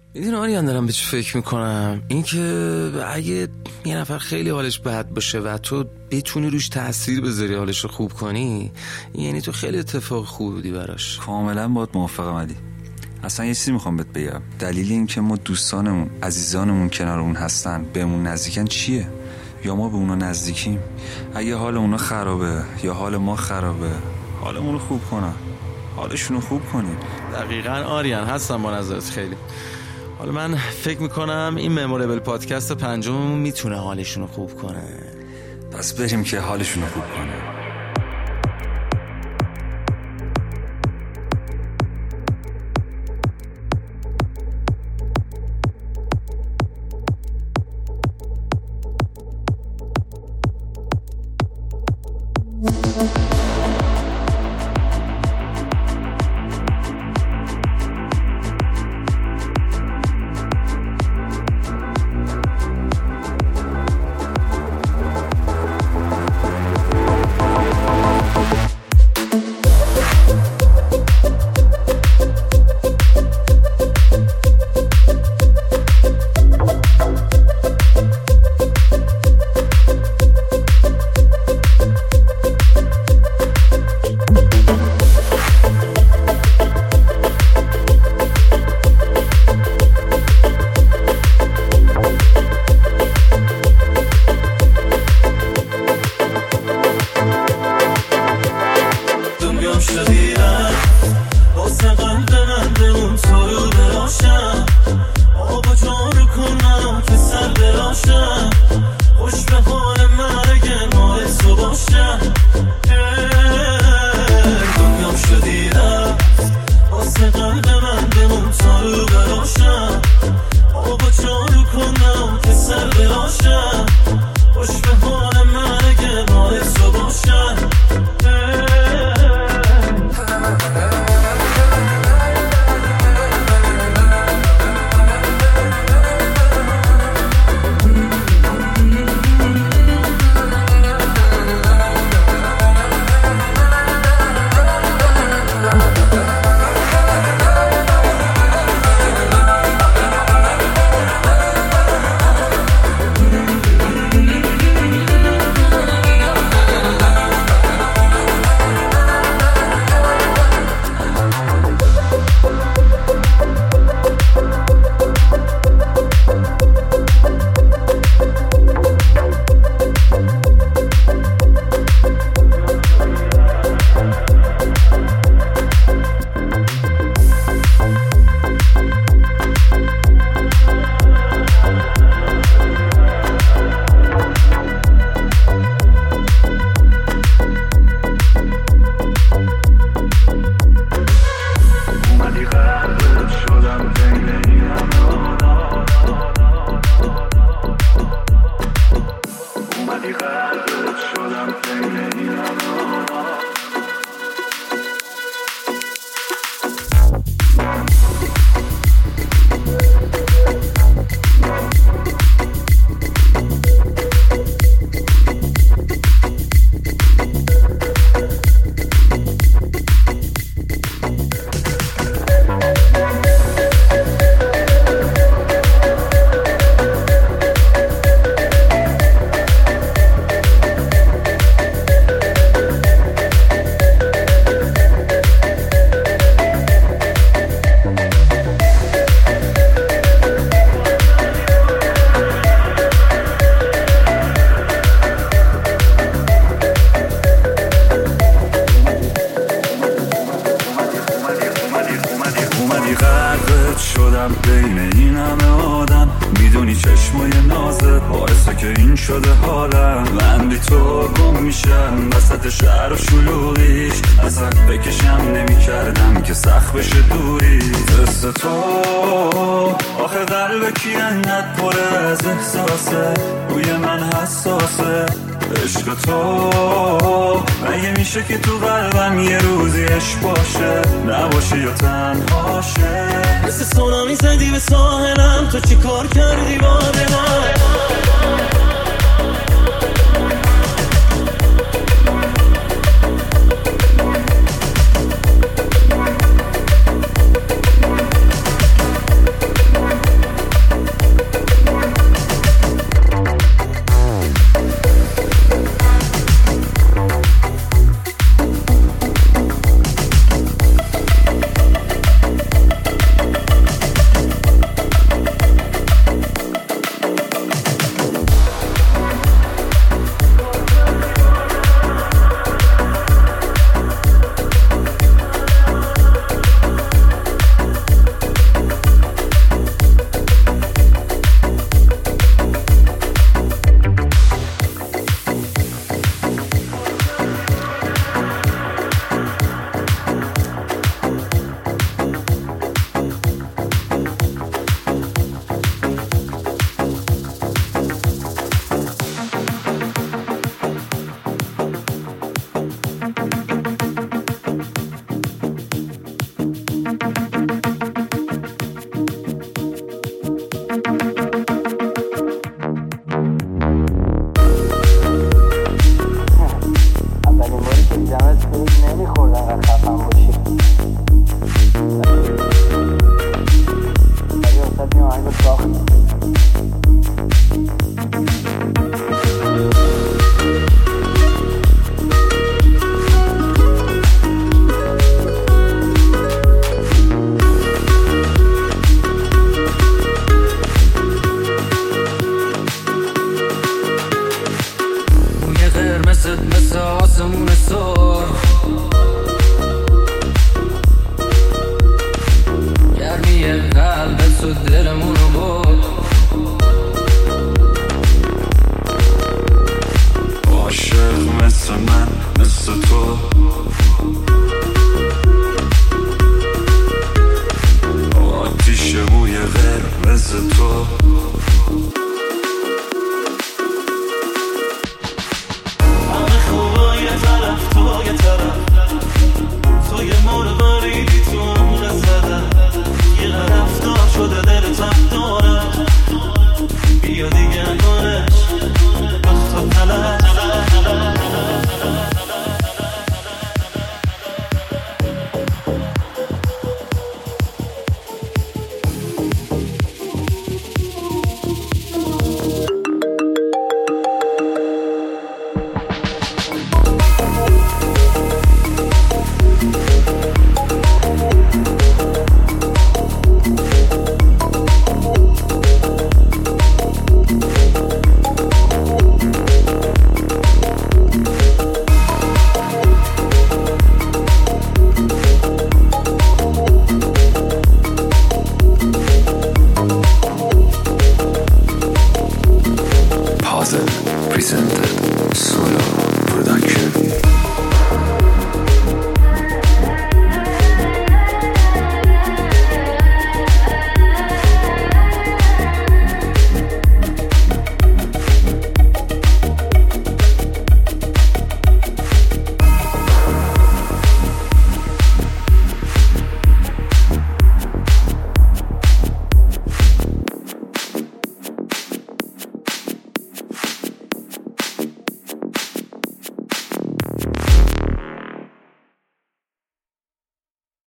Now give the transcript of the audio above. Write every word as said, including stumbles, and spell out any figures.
میدونی آریان دارم به چی فکر میکنم؟ این که اگه یه نفر خیلی حالش بد باشه و تو بتونی روش تأثیر بذاری حالش رو خوب کنی، یعنی تو خیلی اتفاق خوب بودی براش. کاملا باید موافقم علی. اصلا یه چیزی میخوام بهت بگم، دلیل این که ما دوستانمون عزیزانمون کنارمون هستن بهمون نزدیکن چیه؟ یا ما به اونا نزدیکیم؟ اگه حال اونا خرابه یا حال ما خرابه، حالمون رو خوب کنن، حالشون رو خوب کنیم. دقیقاً آریان، هستم با نظرت خیلی. حالا من فکر میکنم این مموریبل پادکست پنجممون میتونه حالشون رو خوب کنه. پس بریم که حالشون رو خوب کنه. شدم بین این همه آدم، میدونی چشمای نازت باعثه که این شده حالم. من بی تو گم میشم وسط شهر و شلوغیش، اصلا بکشم نمی کردم که سخت بشه دوری. دست تو آخه قلب کی انقدر پره از احساسه، روی من حساسه. عشق تو مگه میشه که تو قلبم یه روزی عشق باشه، نباشه یا تنهاشه. مثل سونامی زدی به ساحلم، تو چی کار کردی با دلم؟ مثل تو. همه خوبا یه طرف تو یه طرف، تو یه مرغ بریدی تو عمق زدن، یه رفتار شده دل تب دار